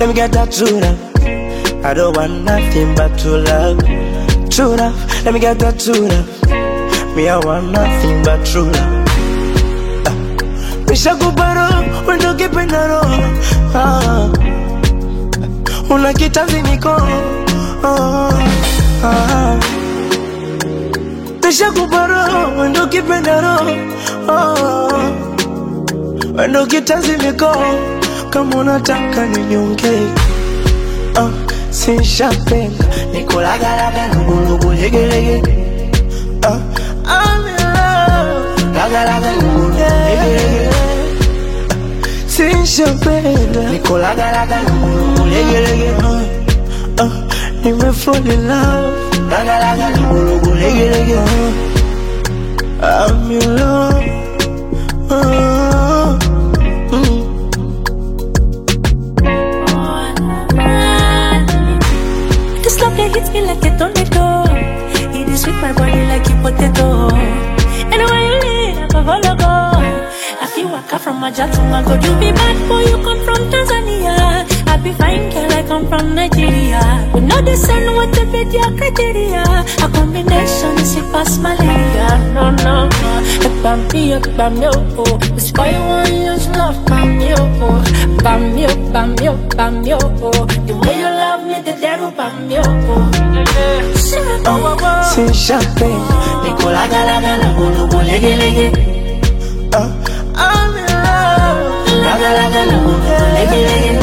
let me get that true love. I don't want nothing but true love. True love, let me get that true love. Me I want nothing but true love. Nishakuparo, wendo kipendaro. Unakita ziniko. Nishakuparo, wendo kipendaro. Wendo kita ziniko. Kama unataka ninyonge. Sinshapenda nikolagalaga nugulugu legelege. I'm in love. Lagalaga nugulugu legelege. Sinshapenda nikolagalaga nugulugu legelege. Nime fall in love. Lagalaga nugulugu legelege. I'm in love. It hits me like a tornado. It is sweet my body like a potato. Anywhere you lead, I go follow go. I feel waka from my jack to my god. You be bad boy, you come from Tanzania. I be fine girl, I come from Nigeria. We know the sun, what the bed, your criteria. A combination is it past malaria. No, no, no. Bam me, oh. This boy want use love, bam me, oh. Bam me, oh. The way you love me, the devil, bam me, oh. Sinshapenda nikolagalaga nugulugu legelege. I'm in love. Lagalaga nugulugu legelege.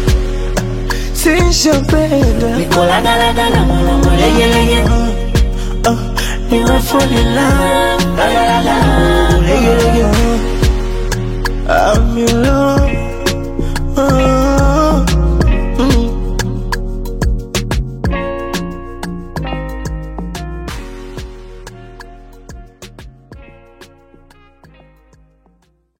Sinshapenda nikolagalaga nugulugu legelege. Nime fall in love. Lagalaga